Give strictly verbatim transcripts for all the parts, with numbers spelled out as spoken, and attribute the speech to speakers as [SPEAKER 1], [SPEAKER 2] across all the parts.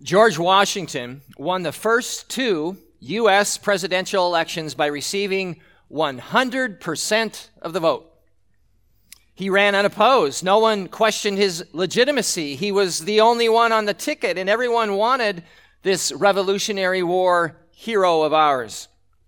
[SPEAKER 1] George Washington won the first two U S presidential elections by receiving one hundred percent of the vote. He ran unopposed. No one questioned his legitimacy. He was the only one on the ticket, and everyone wanted this Revolutionary War hero of ours.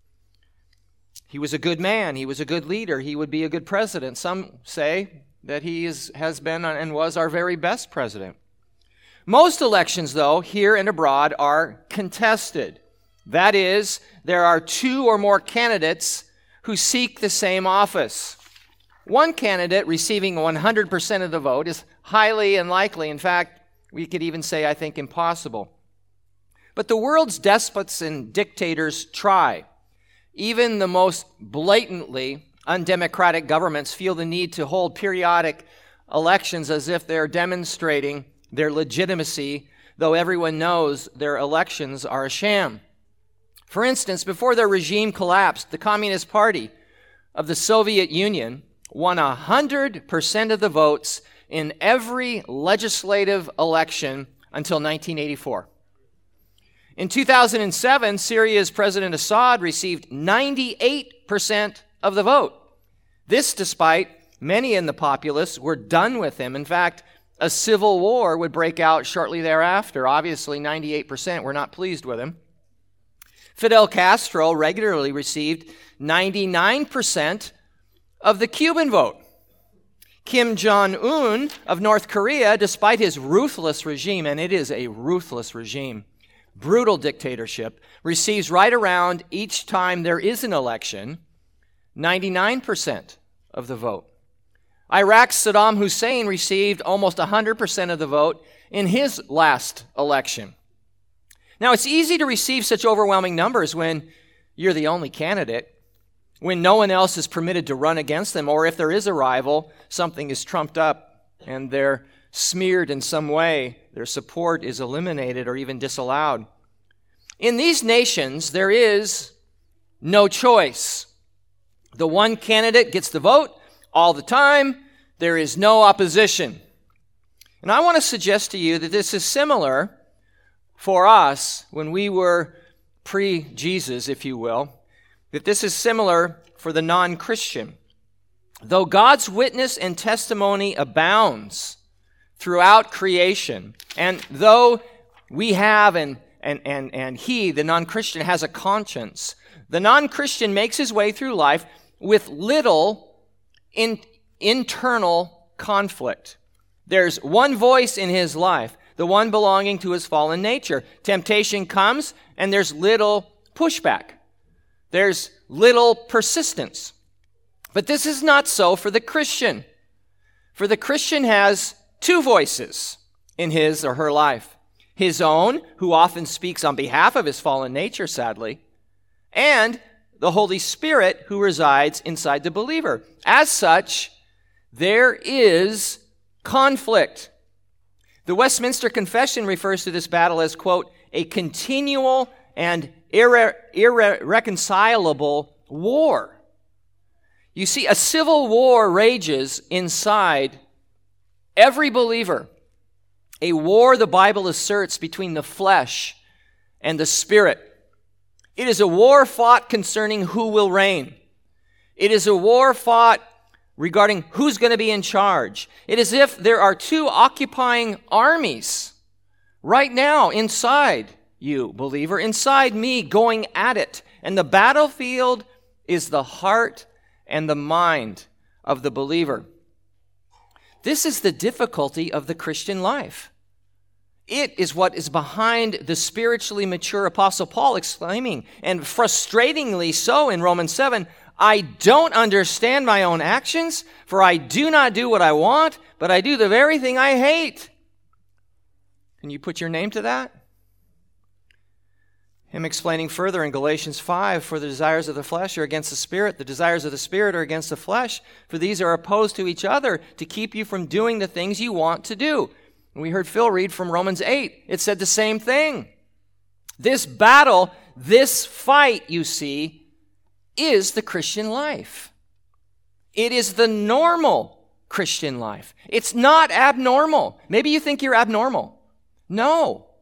[SPEAKER 1] He was a good man. He was a good leader. He would be a good president. Some say that he is, has been and was our very best president. Most elections, though, here and abroad, are contested. That is, there are two or more candidates who seek the same office. One candidate receiving one hundred percent of the vote is highly unlikely. In fact, we could even say, I think, impossible. But the world's despots and dictators try. Even the most blatantly undemocratic governments feel the need to hold periodic elections as if they're demonstrating their legitimacy, though everyone knows their elections are a sham. For instance, before their regime collapsed, the Communist Party of the Soviet Union won one hundred percent of the votes in every legislative election until nineteen eighty-four. In two thousand seven, Syria's President Assad received ninety-eight percent of the vote. This despite many in the populace were done with him. In fact, a civil war would break out shortly thereafter. Obviously, ninety-eight percent were not pleased with him. Fidel Castro regularly received ninety-nine percent of the Cuban vote. Kim Jong-un of North Korea, despite his ruthless regime, and it is a ruthless regime, brutal dictatorship, receives right around each time there is an election, ninety-nine percent of the vote. Iraq's Saddam Hussein received almost one hundred percent of the vote in his last election. Now, it's easy to receive such overwhelming numbers when you're the only candidate, when no one else is permitted to run against them, or if there is a rival, something is trumped up and they're smeared in some way, their support is eliminated or even disallowed. In these nations, there is no choice. The one candidate gets the vote all the time. There is no opposition. And I want to suggest to you that this is similar for us when we were pre-Jesus, if you will, that this is similar for the non-Christian. Though God's witness and testimony abounds throughout creation, and though we have and and and and he, the non-Christian, has a conscience, the non-Christian makes his way through life with little in, internal conflict. There's one voice in his life, the one belonging to his fallen nature. Temptation comes, and there's little pushback. There's little persistence. But this is not so for the Christian. For the Christian has two voices in his or her life. His own, who often speaks on behalf of his fallen nature, sadly, and the Holy Spirit who resides inside the believer. As such, there is conflict. The Westminster Confession refers to this battle as, quote, a continual and irre- irreconcilable war. You see, a civil war rages inside every believer. A war, the Bible asserts, between the flesh and the spirit. It is a war fought concerning who will reign. It is a war fought regarding who's going to be in charge. It is as if there are two occupying armies right now inside you, believer, inside me, going at it. And the battlefield is the heart and the mind of the believer. This is the difficulty of the Christian life. It is what is behind the spiritually mature Apostle Paul exclaiming, and frustratingly so in Romans seven, I don't understand my own actions, for I do not do what I want, but I do the very thing I hate. Can you put your name to that? Him explaining further in Galatians five, for the desires of the flesh are against the spirit, the desires of the spirit are against the flesh, for these are opposed to each other to keep you from doing the things you want to do. And we heard Phil read from Romans eight. It said the same thing. This battle, this fight, you see, is the Christian life. It is the normal Christian life. It's not abnormal. Maybe you think you're abnormal. No.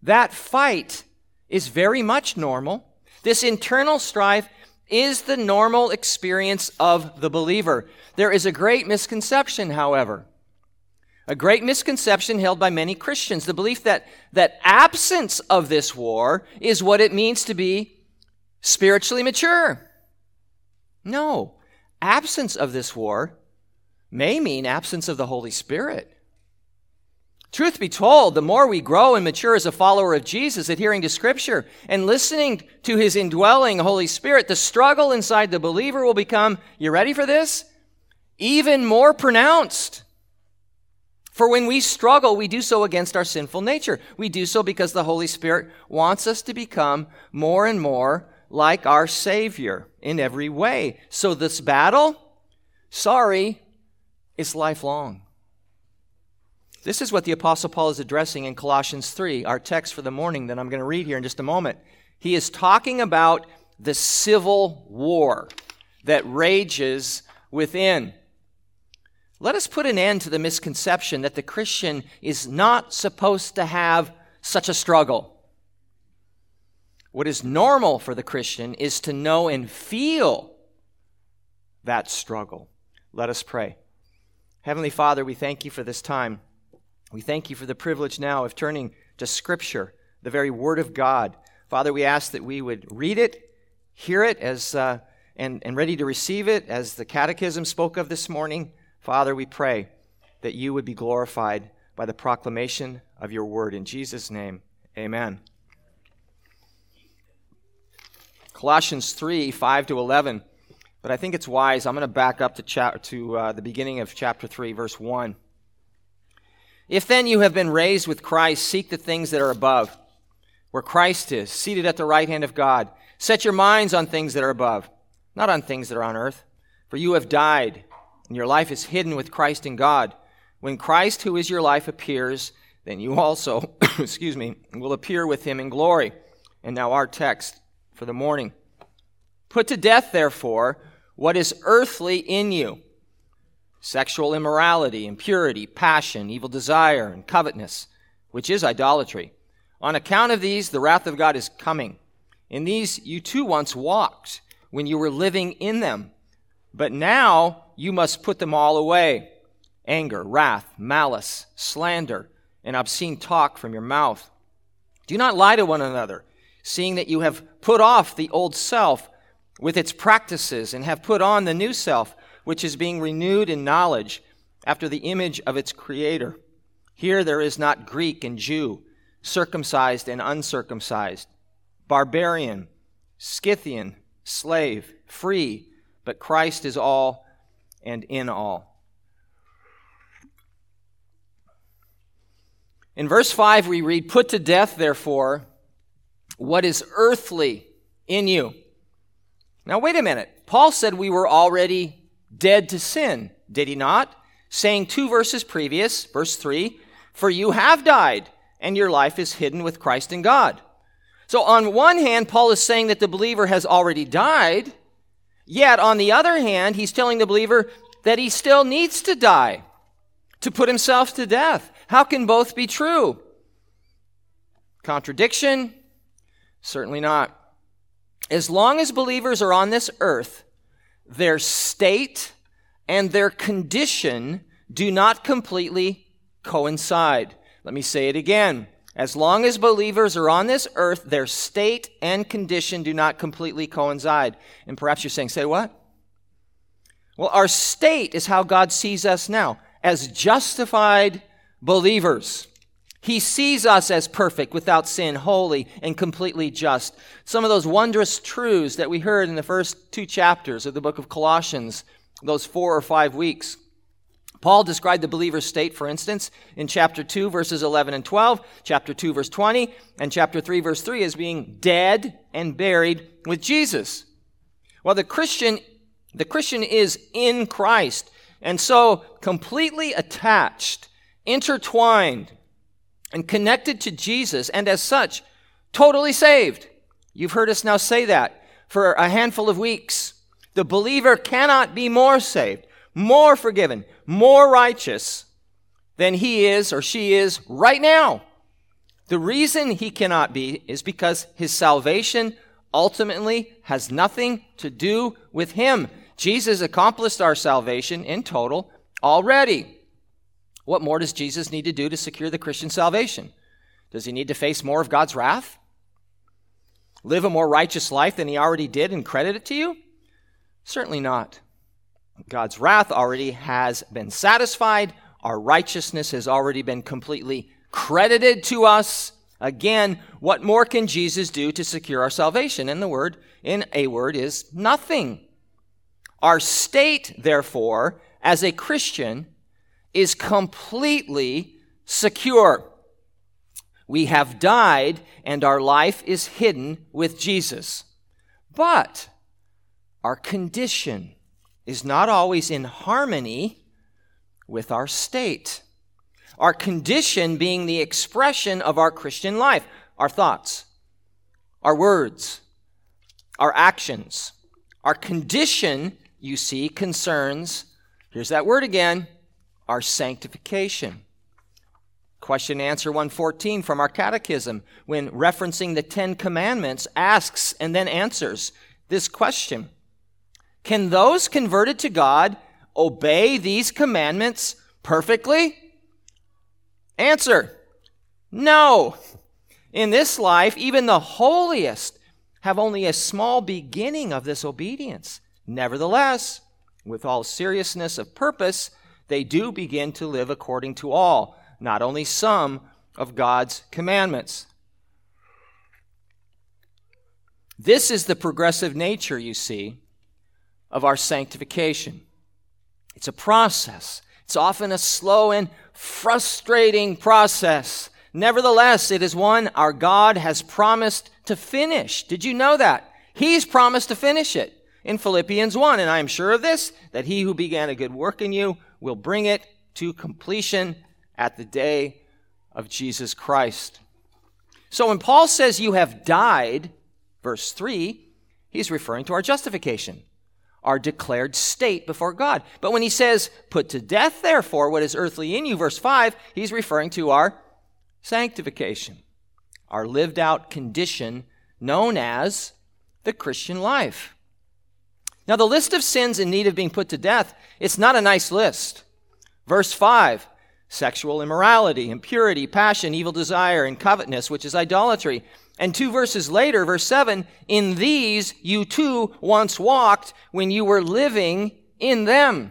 [SPEAKER 1] That fight is very much normal. This internal strife is the normal experience of the believer. There is a great misconception, however. A great misconception held by many Christians, the belief that, that absence of this war is what it means to be spiritually mature. No, absence of this war may mean absence of the Holy Spirit. Truth be told, the more we grow and mature as a follower of Jesus, adhering to Scripture and listening to His indwelling Holy Spirit, the struggle inside the believer will become, you ready for this? Even more pronounced. For when we struggle, we do so against our sinful nature. We do so because the Holy Spirit wants us to become more and more like our Savior in every way. So this battle, sorry, is lifelong. This is what the Apostle Paul is addressing in Colossians three, our text for the morning that I'm going to read here in just a moment. He is talking about the civil war that rages within. Let us put an end to the misconception that the Christian is not supposed to have such a struggle. What is normal for the Christian is to know and feel that struggle. Let us pray. Heavenly Father, we thank you for this time. We thank you for the privilege now of turning to Scripture, the very Word of God. Father, we ask that we would read it, hear it, as uh, and, and ready to receive it, as the Catechism spoke of this morning. Father, we pray that you would be glorified by the proclamation of your Word. In Jesus' name, amen. Colossians three, five to eleven. But I think it's wise. I'm going to back up to, cha- to uh, the beginning of chapter three, verse one. If then you have been raised with Christ, seek the things that are above, where Christ is, seated at the right hand of God. Set your minds on things that are above, not on things that are on earth. For you have died, and your life is hidden with Christ in God. When Christ, who is your life, appears, then you also, excuse me, will appear with him in glory. And now our text for the morning. Put to death, therefore, what is earthly in you: sexual immorality, impurity, passion, evil desire, and covetousness, which is idolatry. On account of these, the wrath of God is coming. In these you too once walked when you were living in them. But now you must put them all away: anger, wrath, malice, slander, and obscene talk from your mouth. Do not lie to one another, seeing that you have put off the old self with its practices and have put on the new self, which is being renewed in knowledge after the image of its creator. Here there is not Greek and Jew, circumcised and uncircumcised, barbarian, Scythian, slave, free, but Christ is all and in all. In verse five we read, "Put to death, therefore, what is earthly in you." Now wait a minute. Paul said we were already dead to sin, did he not? Saying two verses previous, verse three, "For you have died, and your life is hidden with Christ in God." So on one hand, Paul is saying that the believer has already died, yet on the other hand, he's telling the believer that he still needs to die, to put himself to death. How can both be true? Contradiction? Certainly not. As long as believers are on this earth, their state and their condition do not completely coincide. Let me say it again. As long as believers are on this earth, their state and condition do not completely coincide. And perhaps you're saying, say what? Well, our state is how God sees us now, as justified believers. He sees us as perfect, without sin, holy, and completely just. Some of those wondrous truths that we heard in the first two chapters of the book of Colossians, those four or five weeks. Paul described the believer's state, for instance, in chapter two, verses eleven and twelve, chapter two, verse twenty, and chapter three, verse three, as being dead and buried with Jesus. Well, the Christian, the Christian is in Christ, and so completely attached, intertwined, and connected to Jesus, and as such, totally saved. You've heard us now say that for a handful of weeks. The believer cannot be more saved, more forgiven, more righteous than he is or she is right now. The reason he cannot be is because his salvation ultimately has nothing to do with him. Jesus accomplished our salvation in total already. What more does Jesus need to do to secure the Christian salvation? Does he need to face more of God's wrath? Live a more righteous life than he already did and credit it to you? Certainly not. God's wrath already has been satisfied. Our righteousness has already been completely credited to us. Again, what more can Jesus do to secure our salvation? And the word, in a word, is nothing. Our state, therefore, as a Christian, is completely secure. We have died, and our life is hidden with Jesus. But our condition is not always in harmony with our state. Our condition being the expression of our Christian life, our thoughts, our words, our actions. Our condition, you see, concerns, here's that word again, our sanctification. Question and answer one fourteen from our catechism, when referencing the Ten Commandments, asks and then answers this question. Can those converted to God obey these commandments perfectly? Answer, no. In this life, even the holiest have only a small beginning of this obedience. Nevertheless, with all seriousness of purpose, they do begin to live according to all, not only some, of God's commandments. This is the progressive nature, you see, of our sanctification. It's a process. It's often a slow and frustrating process. Nevertheless, it is one our God has promised to finish. Did you know that? He's promised to finish it in Philippians one. And I am sure of this, that he who began a good work in you will bring it to completion at the day of Jesus Christ. So when Paul says you have died, verse three, he's referring to our justification, our declared state before God. But when he says, put to death, therefore, what is earthly in you, verse five, he's referring to our sanctification, our lived out condition known as the Christian life. Now, the list of sins in need of being put to death, it's not a nice list. Verse five, sexual immorality, impurity, passion, evil desire, and covetousness, which is idolatry. And two verses later, verse seven, in these you too once walked when you were living in them.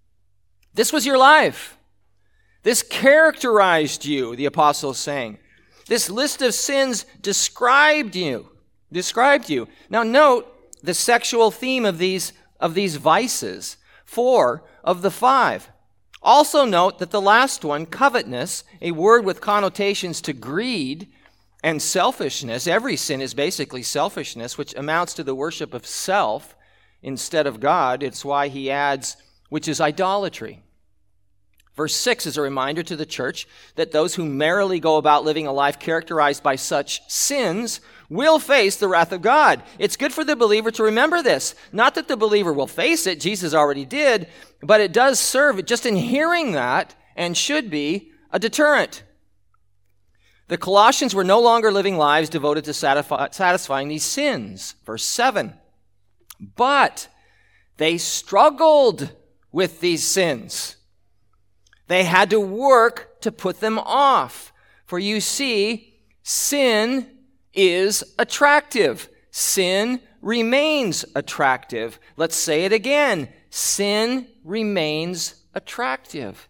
[SPEAKER 1] This was your life. This characterized you, the apostle is saying. This list of sins described you, described you. Now note the sexual theme of these, of these vices, four of the five. Also note that the last one, covetousness, a word with connotations to greed and selfishness. Every sin is basically selfishness, which amounts to the worship of self instead of God. It's why he adds, which is idolatry. Verse six is a reminder to the church that those who merrily go about living a life characterized by such sins will face the wrath of God. It's good for the believer to remember this. Not that the believer will face it, Jesus already did, but it does serve, just in hearing that, and should be, a deterrent. The Colossians were no longer living lives devoted to satisfy, satisfying these sins. Verse seven. But they struggled with these sins. They had to work to put them off. For you see, sin is attractive. Sin remains attractive. Let's say it again. Sin remains attractive.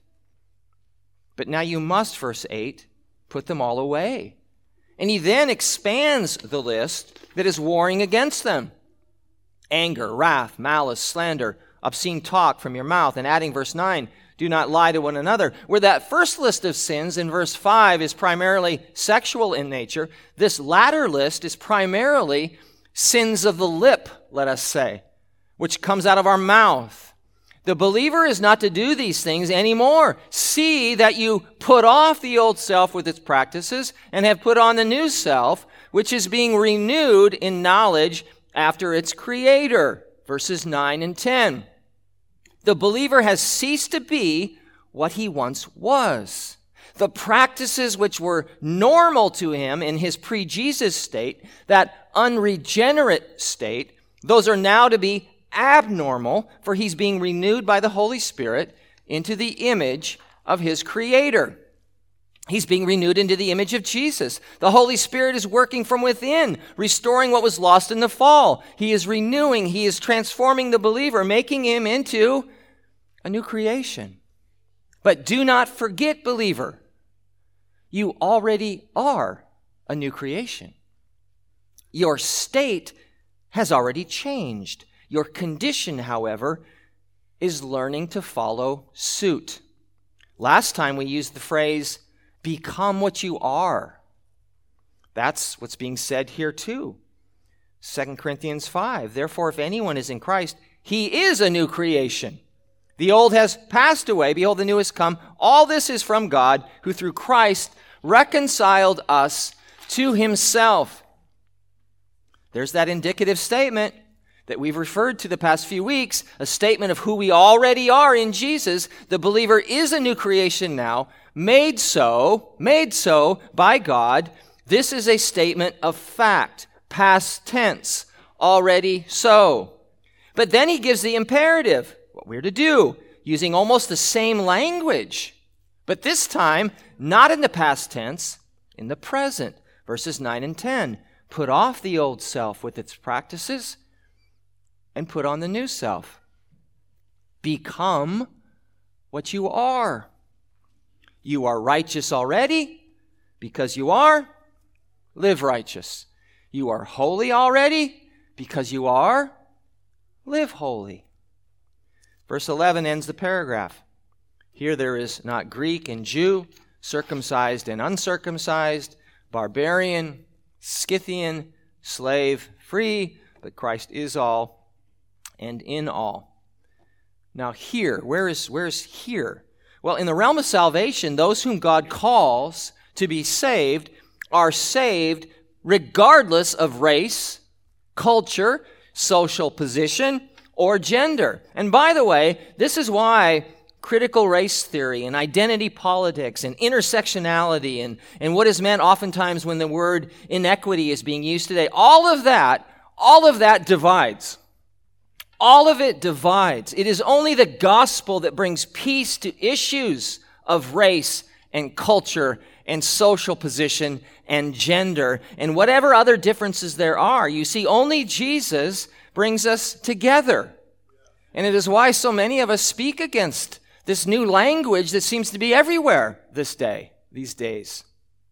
[SPEAKER 1] But now you must, verse eight, put them all away. And he then expands the list that is warring against them. Anger, wrath, malice, slander, obscene talk from your mouth. And adding verse nine, do not lie to one another. Where that first list of sins in verse five is primarily sexual in nature, this latter list is primarily sins of the lip, let us say, which comes out of our mouth. The believer is not to do these things anymore. See that you put off the old self with its practices and have put on the new self, which is being renewed in knowledge after its creator. Verses nine and ten. The believer has ceased to be what he once was. The practices which were normal to him in his pre-Jesus state, that unregenerate state, those are now to be abnormal, for he's being renewed by the Holy Spirit into the image of his Creator. He's being renewed into the image of Jesus. The Holy Spirit is working from within, restoring what was lost in the fall. He is renewing, he is transforming the believer, making him into a new creation. But do not forget, believer, you already are a new creation. Your state has already changed. Your condition, however, is learning to follow suit. Last time we used the phrase, become what you are. That's what's being said here too. Second Corinthians five, therefore if anyone is in Christ, he is a new creation. The old has passed away, behold the new has come. All this is from God, who through Christ reconciled us to himself. There's that indicative statement that we've referred to the past few weeks, a statement of who we already are in Jesus. The believer is a new creation now, made so, made so by God. This is a statement of fact, past tense, already so. But then he gives the imperative, what we're to do, using almost the same language, but this time not in the past tense, in the present. Verses nine and ten, put off the old self with its practices and put on the new self. Become what you are. You are righteous already because you are. Live righteous. You are holy already because you are. Live holy. Verse eleven ends the paragraph. Here there is not Greek and Jew, circumcised and uncircumcised, barbarian, Scythian, slave, free, but Christ is all and in all. Now here, where is, where is here? Well, in the realm of salvation, those whom God calls to be saved are saved regardless of race, culture, social position, or gender. And by the way, this is why critical race theory and identity politics and intersectionality and, and what is meant oftentimes when the word inequity is being used today, all of that, all of that divides. All of it divides. It is only the gospel that brings peace to issues of race and culture and social position and gender and whatever other differences there are. You see, only Jesus brings us together. And it is why so many of us speak against this new language that seems to be everywhere this day, these days.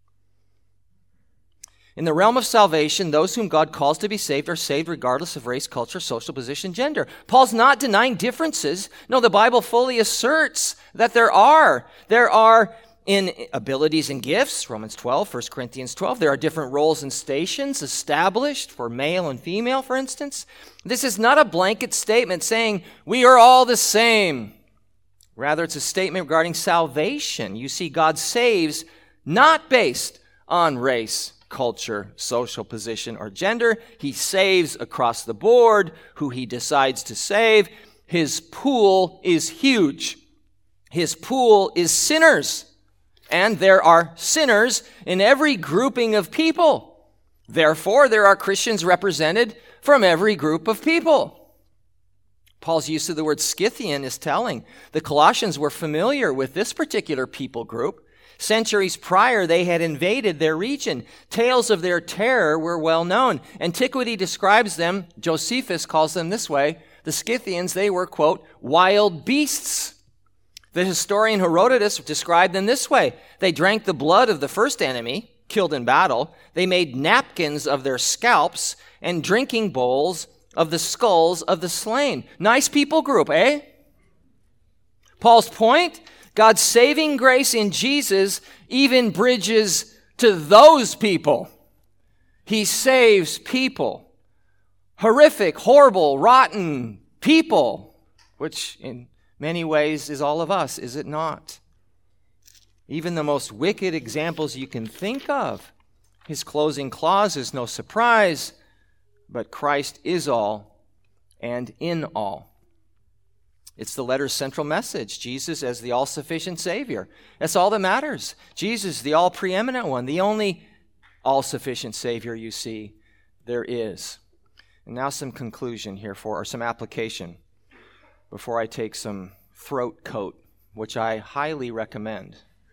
[SPEAKER 1] In the realm of salvation, those whom God calls to be saved are saved regardless of race, culture, social position, gender. Paul's not denying differences. No, the Bible fully asserts that there are. There are in abilities and gifts, Romans twelve, First Corinthians twelve. There are different roles and stations established for male and female, for instance. This is not a blanket statement saying we are all the same. Rather, it's a statement regarding salvation. You see, God saves not based on race, culture, social position, or gender. He saves across the board who he decides to save. His pool is huge. His pool is sinners. And there are sinners in every grouping of people. Therefore, there are Christians represented from every group of people. Paul's use of the word Scythian is telling. The Colossians were familiar with this particular people group. Centuries prior, they had invaded their region. Tales of their terror were well known. Antiquity describes them, Josephus calls them this way, the Scythians, they were, quote, wild beasts. The historian Herodotus described them this way. They drank the blood of the first enemy, killed in battle. They made napkins of their scalps and drinking bowls of the skulls of the slain. Nice people group, eh? Paul's point, God's saving grace in Jesus even bridges to those people. He saves people. Horrific, horrible, rotten people, which in many ways is all of us, is it not? Even the most wicked examples you can think of. His closing clause is no surprise, but Christ is all and in all. It's the letter's central message, Jesus as the all-sufficient Savior. That's all that matters. Jesus, the all-preeminent one, the only all-sufficient Savior you see there is. And now some conclusion here for, or some application before I take some throat coat, which I highly recommend.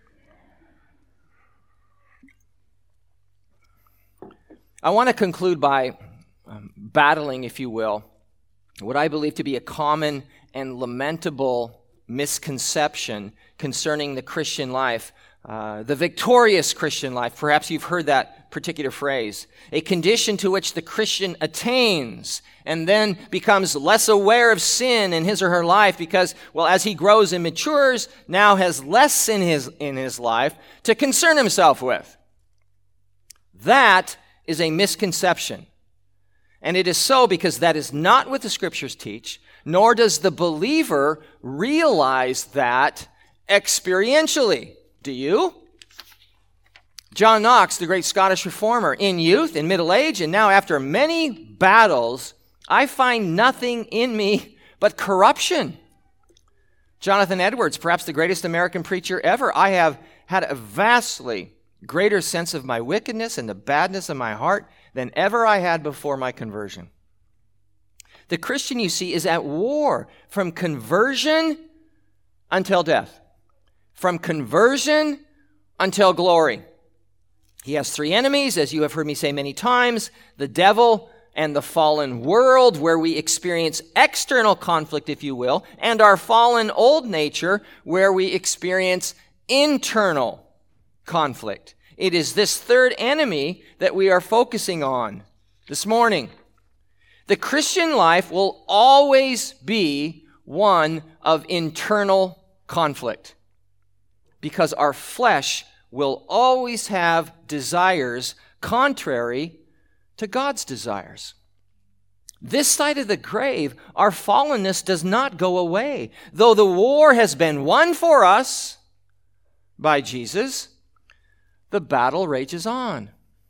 [SPEAKER 1] I want to conclude by um, battling, if you will, what I believe to be a common and lamentable misconception concerning the Christian life, uh, the victorious Christian life. Perhaps you've heard that particular phrase. A condition to which the Christian attains and then becomes less aware of sin in his or her life because, well, as he grows and matures, now has less in his, in his life to concern himself with. That is a misconception. And it is so because that is not what the Scriptures teach, nor does the believer realize that experientially. Do you? John Knox, the great Scottish reformer, in youth, in middle age, and now after many battles, I find nothing in me but corruption. Jonathan Edwards, perhaps the greatest American preacher ever, I have had a vastly greater sense of my wickedness and the badness of my heart than ever I had before my conversion. The Christian, you see, is at war from conversion until death, from conversion until glory. He has three enemies, as you have heard me say many times, the devil and the fallen world, where we experience external conflict, if you will, and our fallen old nature, where we experience internal conflict. It is this third enemy that we are focusing on this morning. The Christian life will always be one of internal conflict because our flesh will always have desires contrary to God's desires. This side of the grave, our fallenness does not go away. Though the war has been won for us by Jesus, the battle rages on.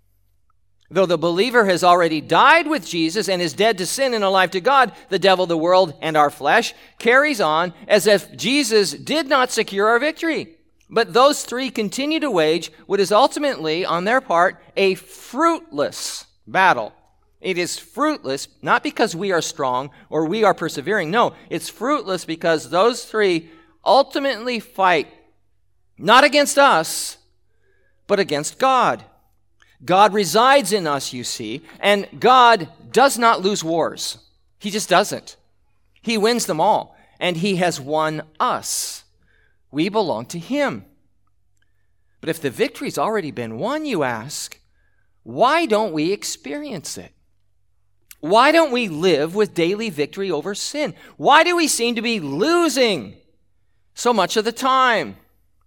[SPEAKER 1] Though the believer has already died with Jesus and is dead to sin and alive to God, the devil, the world, and our flesh carries on as if Jesus did not secure our victory. But those three continue to wage what is ultimately, on their part, a fruitless battle. It is fruitless, not because we are strong or we are persevering. No, it's fruitless because those three ultimately fight not against us, but against God. God resides in us, you see, and God does not lose wars. He just doesn't. He wins them all, and He has won us. We belong to Him. But if the victory's already been won, you ask, why don't we experience it? Why don't we live with daily victory over sin? Why do we seem to be losing so much of the time?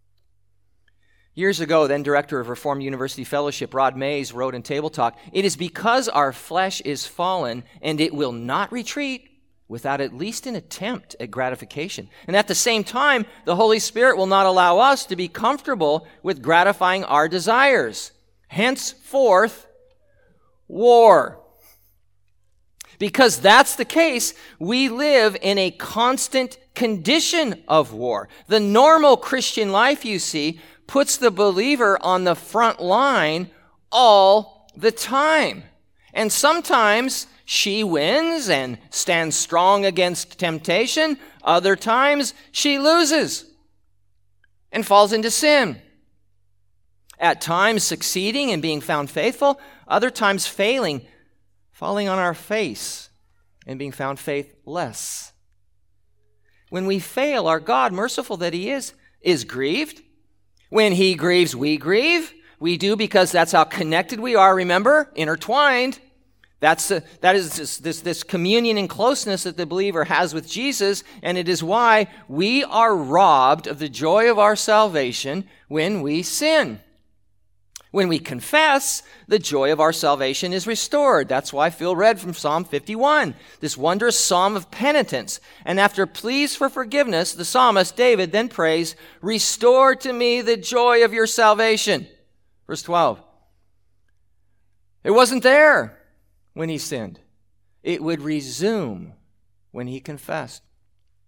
[SPEAKER 1] Years ago, then director of Reformed University Fellowship, Rod Mays, wrote in Table Talk, "It is because our flesh is fallen, and it will not retreat without at least an attempt at gratification. And at the same time, the Holy Spirit will not allow us to be comfortable with gratifying our desires. Henceforth, war." Because that's the case, we live in a constant condition of war. The normal Christian life, you see, puts the believer on the front line all the time. And sometimes she wins and stands strong against temptation. Other times she loses and falls into sin. At times succeeding and being found faithful, other times failing, falling on our face and being found faithless. When we fail, our God, merciful that He is, is grieved. When He grieves, we grieve. We do because that's how connected we are, remember? Intertwined. That's a, that is this, this, this communion and closeness that the believer has with Jesus, and it is why we are robbed of the joy of our salvation when we sin. When we confess, the joy of our salvation is restored. That's why Phil read from Psalm fifty-one, this wondrous psalm of penitence. And after pleas for forgiveness, the psalmist David then prays, "Restore to me the joy of your salvation." Verse twelve. It wasn't there when he sinned. It would resume when he confessed.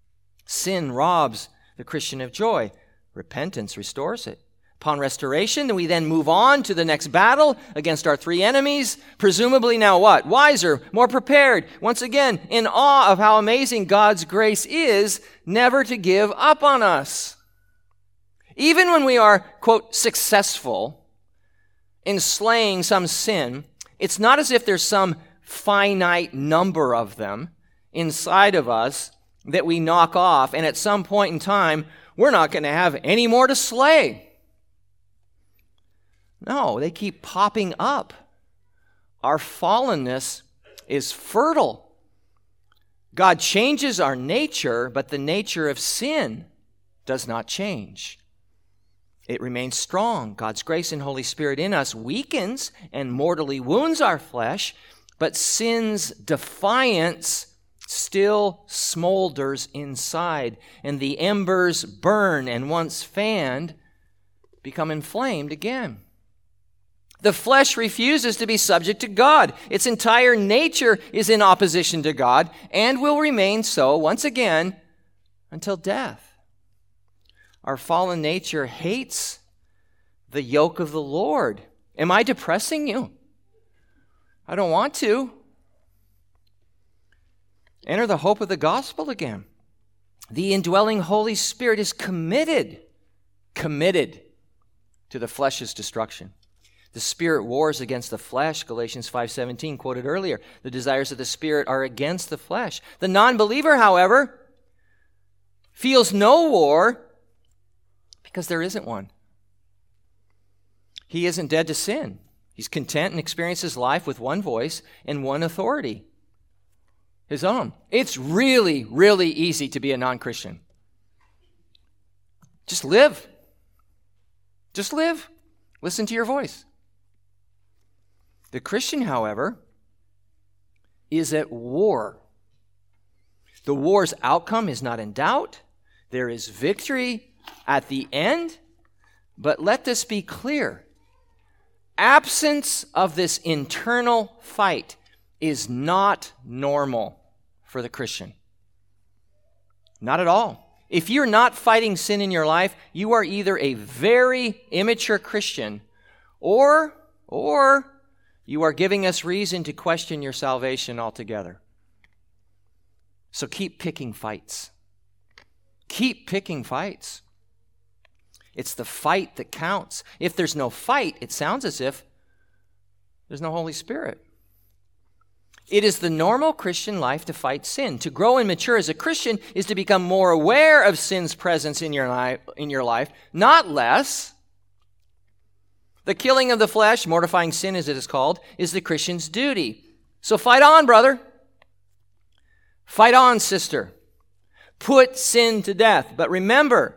[SPEAKER 1] Sin robs the Christian of joy. Repentance restores it. Upon restoration, we then move on to the next battle against our three enemies. Presumably now what? Wiser, more prepared. Once again, in awe of how amazing God's grace is, never to give up on us. Even when we are, quote, successful in slaying some sin, it's not as if there's some finite number of them inside of us that we knock off, and at some point in time, we're not going to have any more to slay. No, they keep popping up. Our fallenness is fertile. God changes our nature, but the nature of sin does not change. It remains strong. God's grace and Holy Spirit in us weakens and mortally wounds our flesh, but sin's defiance still smolders inside, and the embers burn and once fanned become inflamed again. The flesh refuses to be subject to God. Its entire nature is in opposition to God and will remain so once again until death. Our fallen nature hates the yoke of the Lord. Am I depressing you? I don't want to. Enter the hope of the gospel again. The indwelling Holy Spirit is committed, committed to the flesh's destruction. The Spirit wars against the flesh, Galatians five seventeen, quoted earlier. The desires of the Spirit are against the flesh. The non-believer, however, feels no war because there isn't one. He isn't dead to sin. He's content and experiences life with one voice and one authority, his own. It's really, really easy to be a non-Christian. Just live. Just live. Listen to your voice. The Christian, however, is at war. The war's outcome is not in doubt. There is victory at the end. But let this be clear. Absence of this internal fight is not normal for the Christian. Not at all. If you're not fighting sin in your life, you are either a very immature Christian or, or you are giving us reason to question your salvation altogether. So keep picking fights. Keep picking fights. It's the fight that counts. If there's no fight, it sounds as if there's no Holy Spirit. It is the normal Christian life to fight sin. To grow and mature as a Christian is to become more aware of sin's presence in your life, in your life, not less. The killing of the flesh, mortifying sin as it is called, is the Christian's duty. So fight on, brother. Fight on, sister. Put sin to death. But remember,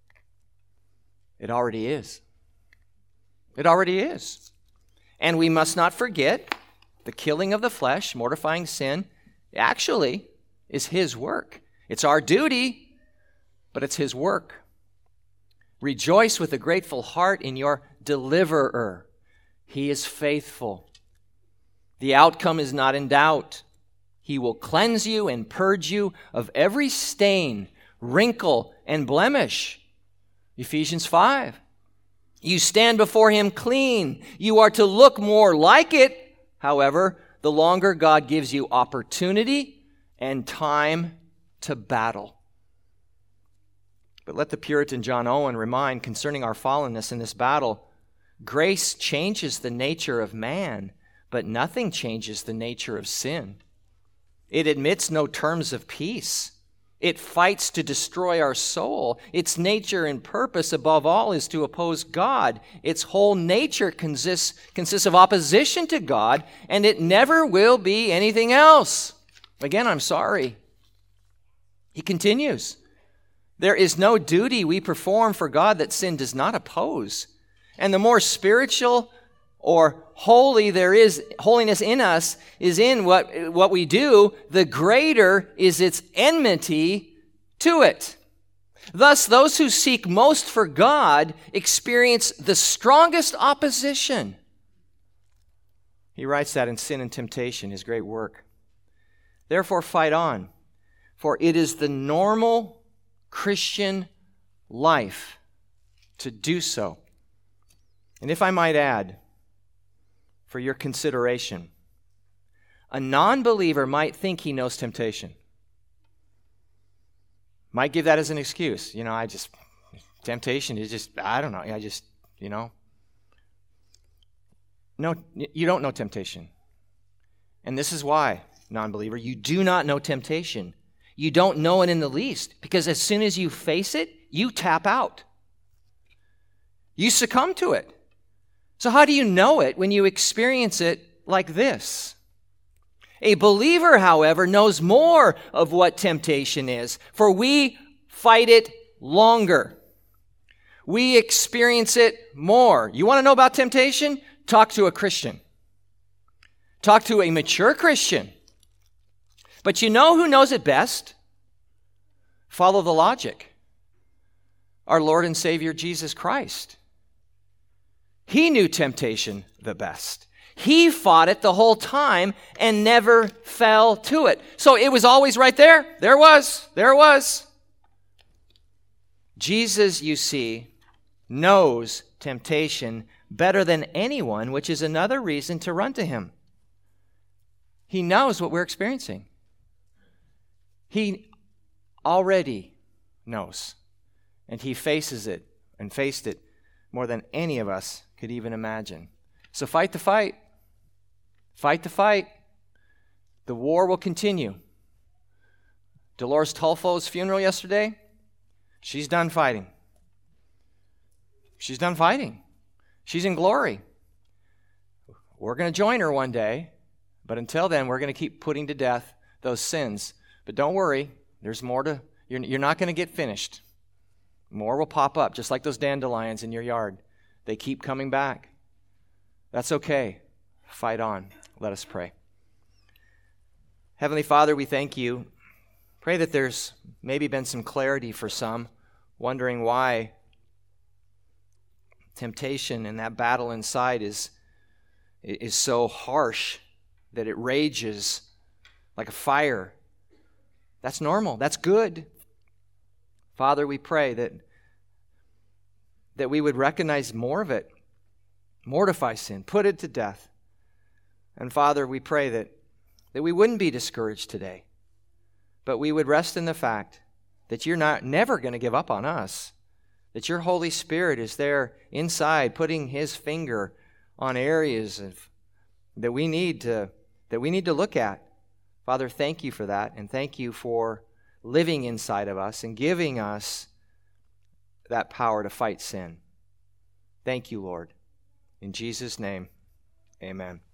[SPEAKER 1] it already is. It already is. And we must not forget the killing of the flesh, mortifying sin, actually is his work. It's our duty, but it's his work. Rejoice with a grateful heart in your deliverer. He is faithful. The outcome is not in doubt. He will cleanse you and purge you of every stain, wrinkle, and blemish. Ephesians five. You stand before him clean. You are to look more like it, however, the longer God gives you opportunity and time to battle. But let the Puritan John Owen remind concerning our fallenness in this battle, grace changes the nature of man, but nothing changes the nature of sin. It admits no terms of peace. It fights to destroy our soul. Its nature and purpose, above all, is to oppose God. Its whole nature consists, consists of opposition to God, and it never will be anything else. Again, I'm sorry. He continues, there is no duty we perform for God that sin does not oppose. And the more spiritual or holy there is, holiness in us is in what, what we do, the greater is its enmity to it. Thus, those who seek most for God experience the strongest opposition. He writes that in Sin and Temptation, his great work. Therefore, fight on, for it is the normal Christian life to do so. And if I might add, for your consideration, a non-believer might think he knows temptation. Might give that as an excuse. You know, I just, temptation is just, I don't know, I just, you know. No, you don't know temptation. And this is why, non-believer, you do not know temptation. You don't know it in the least, because as soon as you face it, you tap out. You succumb to it. So how do you know it when you experience it like this? A believer, however, knows more of what temptation is, for we fight it longer. We experience it more. You want to know about temptation? Talk to a Christian. Talk to a mature Christian. But you know who knows it best? Follow the logic. Our Lord and Savior, Jesus Christ. He knew temptation the best. He fought it the whole time and never fell to it. So it was always right there. There it was. There it was. Jesus, you see, knows temptation better than anyone, which is another reason to run to him. He knows what we're experiencing. He already knows. And he faces it and faced it more than any of us could even imagine. So fight the fight. Fight the fight. The war will continue. Dolores Tolfo's funeral yesterday, she's done fighting. She's done fighting. She's in glory. We're going to join her one day, but until then, we're going to keep putting to death those sins. But don't worry, there's more to, you're, you're not going to get finished. More will pop up, just like those dandelions in your yard. They keep coming back. That's okay. Fight on. Let us pray. Heavenly Father, we thank you. Pray that there's maybe been some clarity for some, wondering why temptation and that battle inside is, is so harsh that it rages like a fire. That's normal. That's good. Father, we pray that, that we would recognize more of it, mortify sin, put it to death. And Father, we pray that, that we wouldn't be discouraged today, but we would rest in the fact that you're not never going to give up on us, that your Holy Spirit is there inside putting his finger on areas of, that we need to that we need to look at. Father, thank you for that, and thank you for living inside of us and giving us that power to fight sin. Thank you, Lord. In Jesus' name, amen.